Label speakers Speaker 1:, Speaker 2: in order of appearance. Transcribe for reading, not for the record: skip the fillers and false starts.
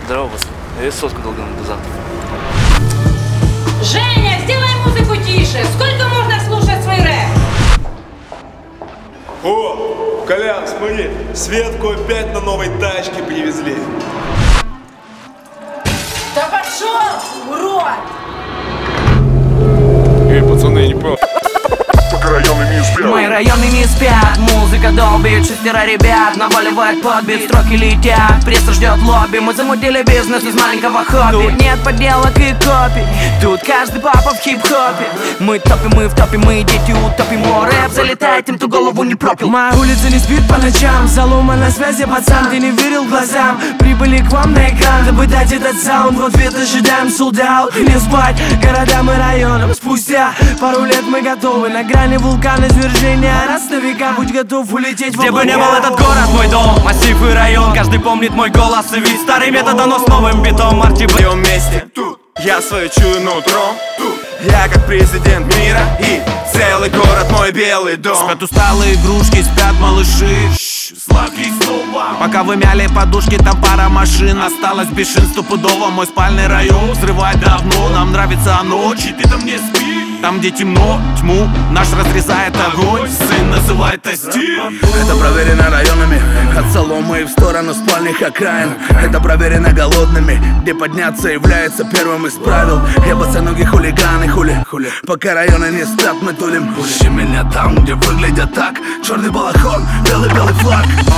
Speaker 1: Здорово, пацан. Я сотку долгану до завтра.
Speaker 2: Женя, сделай музыку тише. Сколько можно слушать свой рэп?
Speaker 3: О, Колян, смотри, Светку опять на новой тачке привезли.
Speaker 2: Да пошел, урод!
Speaker 3: Эй, пацаны, я не понял.
Speaker 4: Мои районы не спят, музыка долбит, шестеро ребят наваливает подбит, строки летят, пресса ждет лобби. Мы замутили бизнес из маленького хобби. Тут нет подделок и копий, тут каждый папа в хип-хопе. Мы топим, мы в топе, мы дети утопим. О, рэп залетает, тем, кто голову не пропил.
Speaker 5: Моя улица не спит по ночам, залома на связи, пацан, ты не верил глазам. Прибыли к вам на экран, дабы дать этот саунд. В ответ ожидаем sold out. Не спать городам и районам. Спустя пару лет мы готовы на грани вулкана извержения. Раз на века будь готов улететь в
Speaker 4: Где бы
Speaker 5: облака.
Speaker 4: ни был этот город, мой дом, массив и район. Каждый помнит мой голос и вид. Старый метод, но с новым битом. Марти в моем месте.
Speaker 3: Тут я свою чую нутром. Тут я как президент мира. И целый город мой белый дом.
Speaker 4: Спят усталые игрушки, спят малыши.
Speaker 3: Сладкий снова.
Speaker 4: Пока вы мяли подушки, там пара машин. Осталось бешен стопудово, мой спальный район взрывать давно, нам нравится ночь.
Speaker 3: И ты там не спи.
Speaker 4: Там, где темно, тьму наш разрезает огонь. Сын называет это стиль.
Speaker 6: Это проверено районами, от Соломы в сторону спальных окраин. Это проверено голодными, где подняться является первым из правил. Я босоногий хулиганы, хули. Пока районы не стат, мы тулим. Ищи меня там, где выглядят так. Черный балахон, белый флаг.